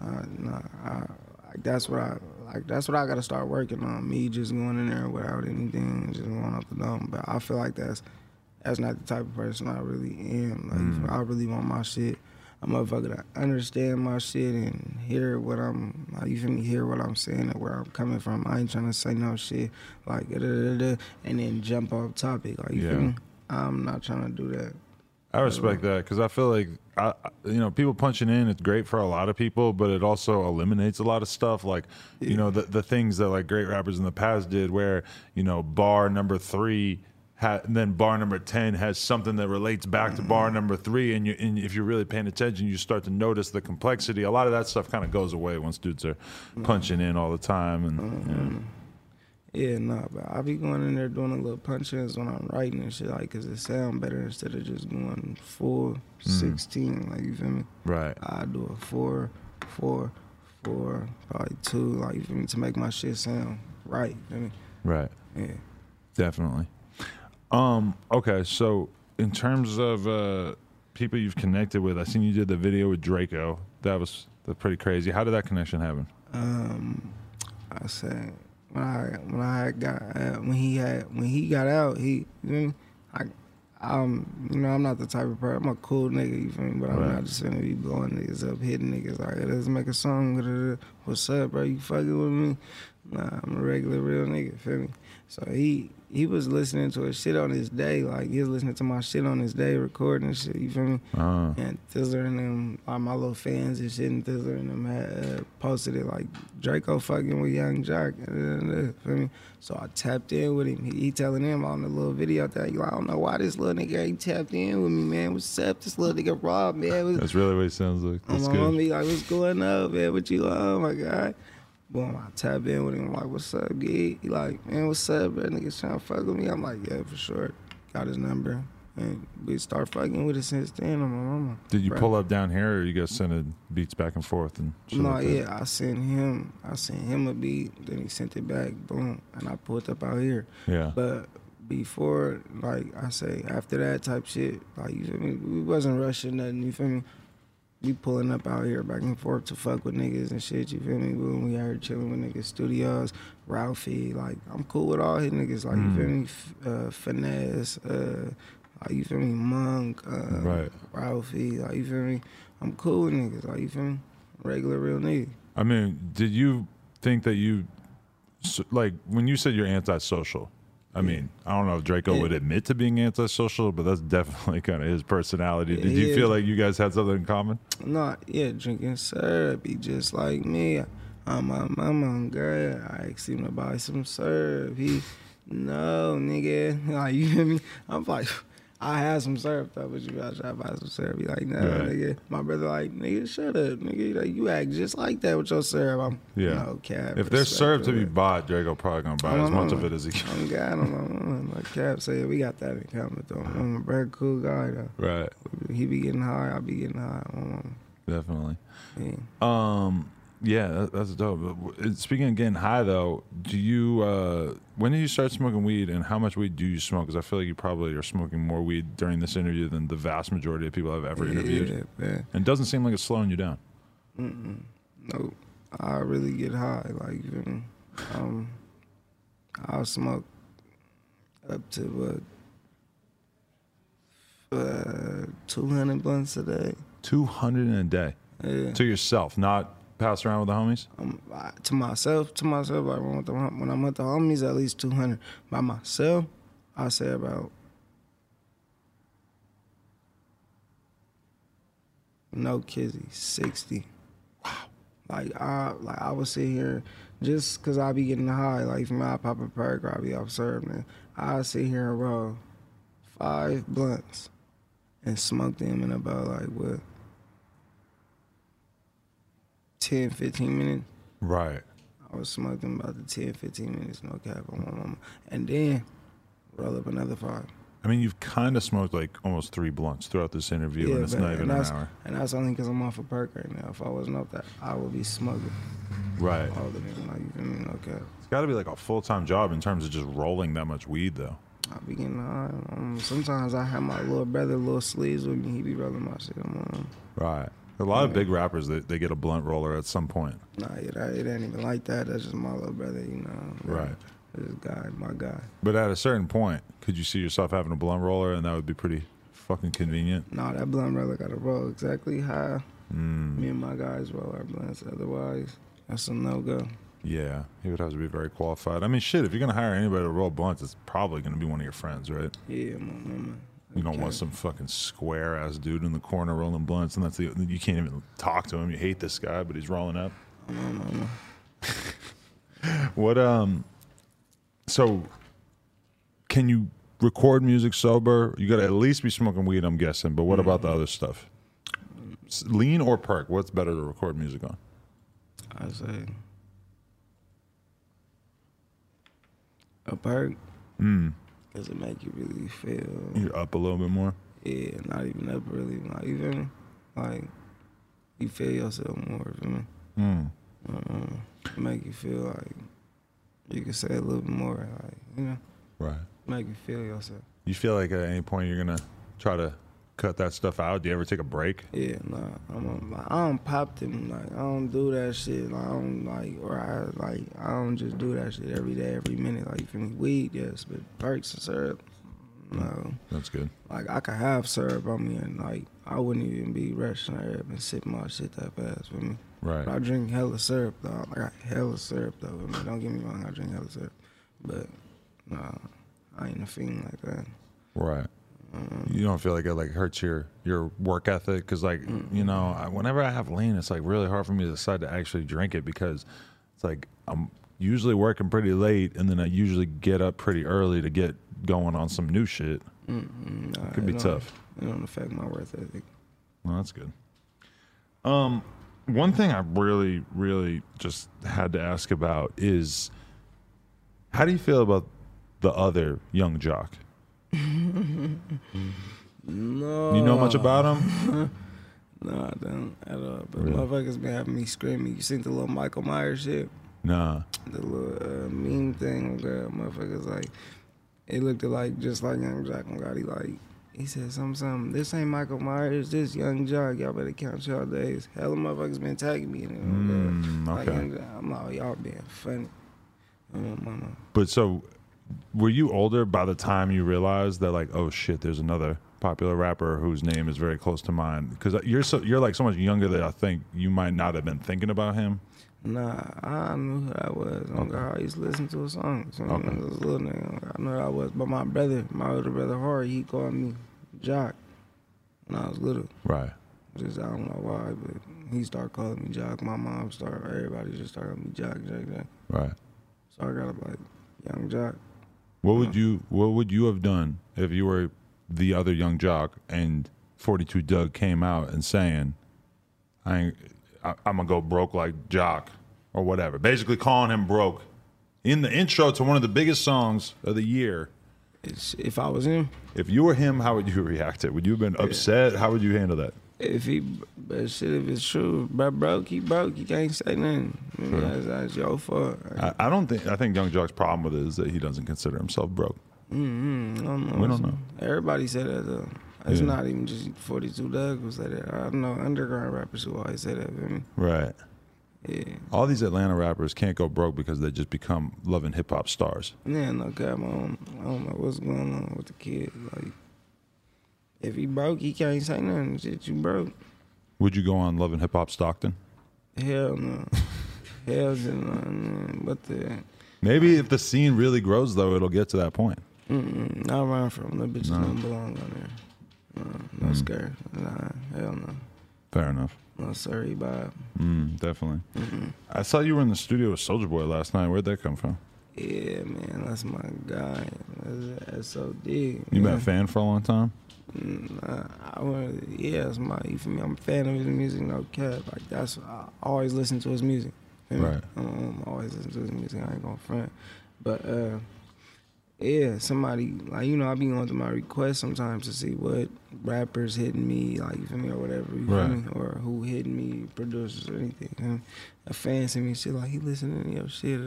That's what I gotta start working on. Me just going in there without anything, and just going up the dome. But I feel like that's not the type of person I really am. Like I really want my shit. A motherfucker to understand my shit and hear what I'm. Like, you feel me? Hear what I'm saying and where I'm coming from. I ain't trying to say no shit like and then jump off topic. Like you feel me? I'm not trying to do that. I respect that because I feel like, you know, people punching in, it's great for a lot of people, but it also eliminates a lot of stuff. Like, you know, the things that like great rappers in the past did where, you know, bar number 3 and then bar number 10 has something that relates back to bar number 3. And if you're really paying attention, you start to notice the complexity. A lot of that stuff kind of goes away once dudes are punching in all the time. And Yeah, nah, but I be going in there doing a little punch-ins when I'm writing and shit, like, cause it sound better instead of just going full 16, like, you feel me? Right. I do a 4, 4, 4, probably 2, like, you feel me, to make my shit sound right, you feel me? Right. Yeah. Definitely. Okay, so in terms of people you've connected with, I seen you did the video with Draco. That's pretty crazy. How did that connection happen? I said when he got out, he, you feel me? You know, I'm not the type of person. I'm a cool nigga, you feel me? But I'm not just gonna be blowing niggas up, hitting niggas like, let's make a song. What's up, bro? You fucking with me? Nah, I'm a regular real nigga, feel me? So he was listening to his shit on his day, like he was listening to my shit on his day, recording shit, you feel me? And Thizzler and them, all my little fans and shit, and Thizzler and them had posted it like Draco fucking with Young Jock, feel me? So I tapped in with him. He telling him on the little video that, like, I don't know why this little nigga ain't tapped in with me, man. What's up? This little nigga Rob, man. That's really what he sounds like. That's my good. mommy, like, what's going on, man? What you on? Oh my God. Boom, I tap in with him, I'm like, what's up, Gig? He like, man, what's up, bro? Niggas trying to fuck with me? I'm like, yeah, for sure. Got his number. And we start fucking with it since then. I'm my mama. Did you pull up down here, or you guys sending beats back and forth and shit No, like that? yeah, I sent him a beat, then he sent it back, boom, and I pulled up out here. Yeah. But before, like I say, after that type shit, like, you feel me? We wasn't rushing nothing, you feel me? We pulling up out here back and forth to fuck with niggas and shit, you feel me? When we out here chilling with niggas, studios, Ralphie, like, I'm cool with all his niggas, like, you feel me? Finesse, like, you feel me? Monk, right. Ralphie, like, you feel me? I'm cool with niggas, like, you feel me? Regular real nigga. I mean, did you think that you, like, when you said you're antisocial, I mean, I don't know if Draco would admit to being antisocial, but that's definitely kind of his personality. Did you feel like you guys had something in common? No, drinking syrup. He just like me. I'm my mama, girl. I asked him to buy some syrup. He No, nigga. Like, you feel me? I'm like, I had some syrup though, but you gotta try to buy some syrup. Be like, no, Right. nigga. My brother like, nigga, shut up, nigga. Like, you act just like that with your syrup. I'm, Yeah. no, cap. If there's syrup to be respect bought, Draco probably gonna buy as much of it as he it. can. God, I don't know. Like Cap said, we got that in common though. I'm a very cool guy though. Right. He be getting high, I be getting high. Definitely. Yeah. Yeah, that's dope. Speaking of getting high, though, do you? When did you start smoking weed, and how much weed do you smoke? Because I feel like you probably are smoking more weed during this interview than the vast majority of people I've ever interviewed. Yeah, man. And it doesn't seem like it's slowing you down. Nope. I really get high. Like, you feel me? I'll smoke up to 200 blunts a day. 200 in a day. Yeah. To yourself, not pass around with the homies. To myself, like when I'm with the homies, at least 200. By myself, I say about, no kizzy, 60. Wow. Like I would sit here just cause I be getting high. Like for me, I pop a perk or I be off syrup, man. I sit here and roll 5 blunts and smoke them in about like what, 10, 15 minutes. Right. I was smoking about the 10, 15 minutes, no cap on my mama. And then roll up another 5. I mean, you've kind of smoked like almost 3 blunts throughout this interview, and it's not even an hour. And that's only because I'm off a perk right now. If I wasn't off that, I would be smoking. Right. All the time, like, you feel me? No cap. It's got to be like a full-time job in terms of just rolling that much weed, though. I be getting high. Sometimes I have my little brother, little sleeves with me. He be rolling my shit. Right. A lot of big rappers, they get a blunt roller at some point. Nah, it ain't even like that. That's just my little brother, you know. Right. This guy, my guy. But at a certain point, could you see yourself having a blunt roller, and that would be pretty fucking convenient? Nah, that blunt roller got to roll exactly how me and my guys roll our blunts. Otherwise, that's a no-go. Yeah, he would have to be very qualified. I mean, shit, if you're going to hire anybody to roll blunts, it's probably going to be one of your friends, right? Yeah, my mama. You don't want some fucking square-ass dude in the corner rolling blunts, and you can't even talk to him. You hate this guy, but he's rolling up. What, so can you record music sober? You got to at least be smoking weed, I'm guessing, but what about the other stuff? Lean or perk? What's better to record music on? I say a perk. Does it make you really feel? You're up a little bit more? Yeah, not even up really. Like, you feel me? Like, you feel yourself more, you feel me? Make you feel like you can say a little bit more, like, you know? Right. Make you feel yourself. You feel like at any point you're going to try to cut that stuff out? Do you ever take a break? Yeah, nah. I don't pop them. Like, I don't do that shit. Like, I don't just do that shit every day, every minute. Like, you feel me? Weed, yes, but perks and syrup, no. That's good. Like, I could have syrup on me and, like, I wouldn't even be rushing syrup and sipping my shit that fast, for me. Right. But I drink hella syrup, though. I got hella syrup, though. I mean, don't get me wrong, I drink hella syrup. But, nah, I ain't a fiend like that. Right. You don't feel like it like hurts your work ethic? Because, like, you know, whenever I have lean, it's like really hard for me to decide to actually drink it, because it's like I'm usually working pretty late, and then I usually get up pretty early to get going on some new shit. Nah, Could be tough. It don't affect my work ethic. Well, that's good. One thing I really, really just had to ask about is, how do you feel about the other young jock? No. You know much about him? No, I don't at all. But Really? motherfuckers been having me screaming. You seen the little Michael Myers shit? Nah. The little meme thing, girl. Motherfuckers like, it looked like just like Young Jock. He said something. This ain't Michael Myers. This Young Jock. Y'all better count y'all days. Hella motherfuckers been tagging me in it. Like, okay. I'm like, y'all being funny. Mama. But so, were you older by the time you realized that, like, oh shit, there's another popular rapper whose name is very close to mine? Because you're like so much younger that I think you might not have been thinking about him. Nah, I knew who that was. Okay. I used to listen to his songs. Okay. I was a little nigga. I knew who that was. But my older brother, Harry, he called me Jock when I was little. Right. Just, I don't know why, but he started calling me Jock. My mom everybody just started calling me Jock. Right. So I got up like, Young Jock. What would you have done if you were the other Young Jock and 42 Doug came out and saying, I'm gonna go broke like Jock or whatever, basically calling him broke in the intro to one of the biggest songs of the year? If I was him, if you were him, how would you react to it? Would you have been upset? How would you handle that? if it's true, bro, broke, he broke. He can't say nothing. Sure. That's your fault. I think Young Jock's problem with it is that he doesn't consider himself broke. I don't know. We don't know. Everybody said that though. It's not even just 42 Doug who said that. I know underground rappers who always say that. Feel me? Right. Yeah. All these Atlanta rappers can't go broke because they just become Love and Hip Hop stars. Yeah, no cap. I don't know what's going on with the kid. Like, if he broke, he can't say nothing. Shit, you broke. Would you go on Love and Hip Hop Stockton? Hell no. Hell no. But Maybe if the scene really grows, though, it'll get to that point. not around from them. The bitches don't belong on there. No scare. Nah, hell no. Fair enough. No sorry, Bob. Definitely. I saw you were in the studio with Soulja Boy last night. Where'd that come from? Yeah, man, that's my guy. That's so deep. You been a fan for a long time? It's my, you feel me? I'm a fan of his music, no cap. Like, I always listen to his music. Right. I'm always listen to his music. I ain't gonna front. But, somebody, like, I be going to my requests sometimes to see what rappers hitting me, like, you feel me, or whatever, you feel me? Or who hitting me, producers or anything. And a fan send me shit like, he listening to your shit,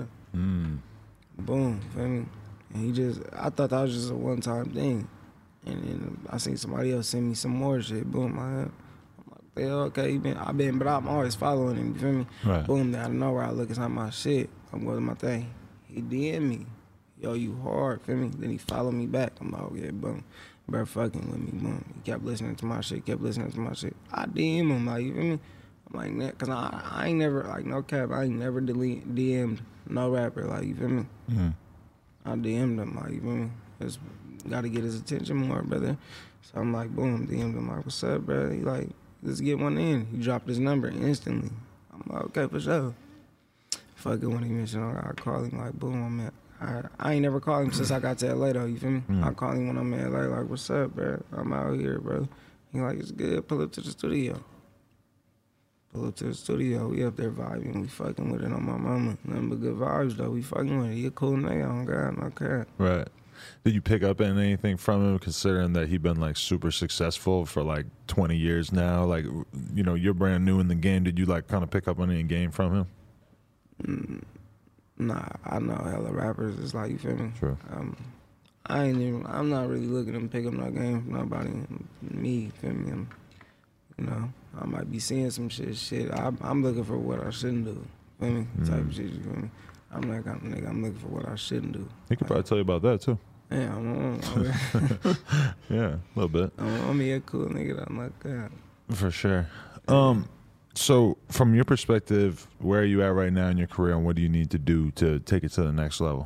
Boom, feel me? And I thought that was just a one-time thing. And then I seen somebody else send me some more shit. Boom, I'm like, okay, but I'm always following him, you feel me? Right. Boom, out of nowhere, I look, it's not my shit. I'm going to my thing. He DM me. Yo, you hard, feel me? Then he followed me back. I'm like, yeah, boom. Bro, fucking with me, boom. He kept listening to my shit, I DM him, like, you feel me? I'm like, nah, cause I ain't never, like, no cap, I ain't never DM'd no rapper, like, you feel me? I DM'd him, like, you feel me? Just gotta get his attention more, brother. So I'm like, boom, DM'd him, like, what's up, bro? He like, let's get one in. He dropped his number instantly. I'm like, okay, for sure. Fucking when he mentioned, I call him, like, boom, I'm at. I ain't never called him since I got to LA though, you feel me? I call him when I'm in LA, like, what's up, bro? I'm out here, bro. He like, it's good, pull up to the studio. We up there vibing, we fucking with it on my mama. Nothing but good vibes though, we fucking with it. He a cool nigga, on God, no cap. Right. Did you pick up anything from him, considering that he been like super successful for like 20 years now? Like, you're brand new in the game. Did you like kind of pick up on any game from him? Nah, I know hella rappers. It's like, you feel me? True. I'm not really looking to pick up no game from nobody. Me, you feel me? I might be seeing some shit. I'm looking for what I shouldn't do. Feel me? Type of shit, you feel me? I'm that kind of nigga. I'm looking for what I shouldn't do. He could probably tell you about that too. Yeah, yeah, a little bit. I'm a cool nigga that I'm like that. For sure. So from your perspective, where are you at right now in your career, and what do you need to do to take it to the next level?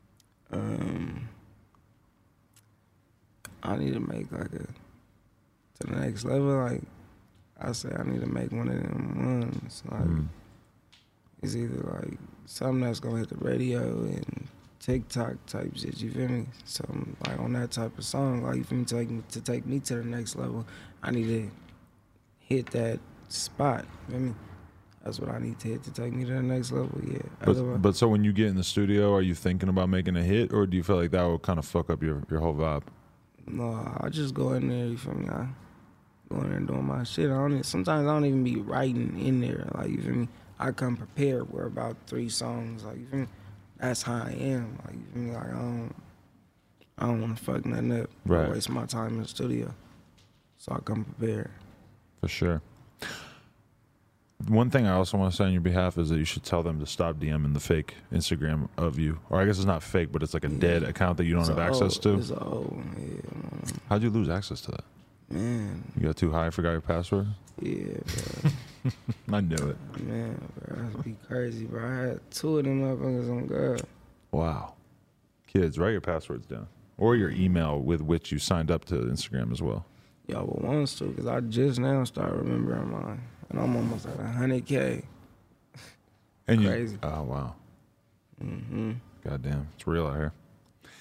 I need to make to the next level. Like, I say I need to make one of them ones. Like, it's either like something that's gonna hit the radio and TikTok type shit. You feel me? Something like on that type of song. Like, you feel me? To take me to the next level, I need to hit that spot. You feel me? That's what I need to hit to take me to the next level. Yeah. But so when you get in the studio, are you thinking about making a hit, or do you feel like that will kind of fuck up your whole vibe? No, I just go in there. You feel me? I go in there and doing my shit. Sometimes I don't even be writing in there. Like, you feel me? I come prepared with about 3 songs. Like, you feel me? That's how I am. Like, you feel me? Like, I don't want to fuck nothing up. Right. Waste my time in the studio. So I come prepared. For sure. One thing I also want to say on your behalf is that you should tell them to stop DMing the fake Instagram of you. Or I guess it's not fake, but it's like a dead account that you don't have access to. It's an old one, yeah. How'd you lose access to that? Man. You got too high, forgot your password? Yeah, bro. I knew it. Man, bro, that'd be crazy, bro. I had 2 of them motherfuckers on God. Wow. Kids, write your passwords down. Or your email with which you signed up to Instagram as well. Y'all would want to, because I just now started remembering mine. And I'm almost at 100K. And crazy. Oh, wow. Goddamn. It's real out here.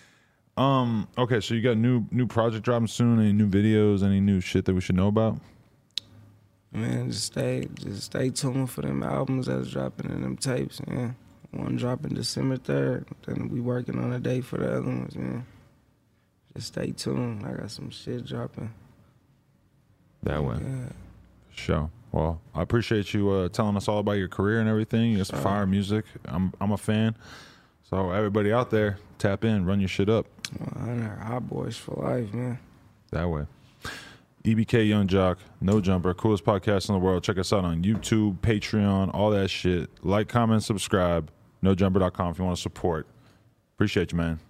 Okay, so you got new project dropping soon? Any new videos? Any new shit that we should know about? Man, just stay tuned for them albums that's dropping and them tapes, man. One dropping December 3rd. Then we working on a date for the other ones, man. Just stay tuned. I got some shit dropping. That way. Yeah. Sure. Well, I appreciate you telling us all about your career and everything. You got some fire music. I'm a fan. So everybody out there, tap in, run your shit up. Hot Boys for life, man. That way. EBK Young Jock, No Jumper, coolest podcast in the world. Check us out on YouTube, Patreon, all that shit. Like, comment, subscribe. NoJumper.com if you want to support. Appreciate you, man.